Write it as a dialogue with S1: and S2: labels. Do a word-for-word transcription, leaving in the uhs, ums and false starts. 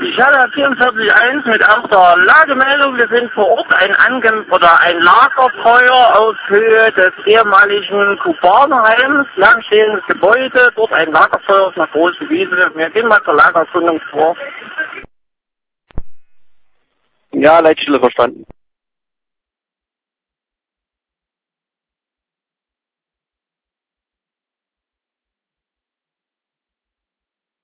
S1: Ich hatte vierundvierzig eins mit erster Lagemeldung. Wir sind vor Ort ein Ange oder ein Lagerfeuer auf Höhe des ehemaligen Kubanerheims. Langstehendes Gebäude, dort ein Lagerfeuer auf einer großen Wiese. Wir gehen mal zur Lagerkundung vor.
S2: Ja, Leitstelle verstanden.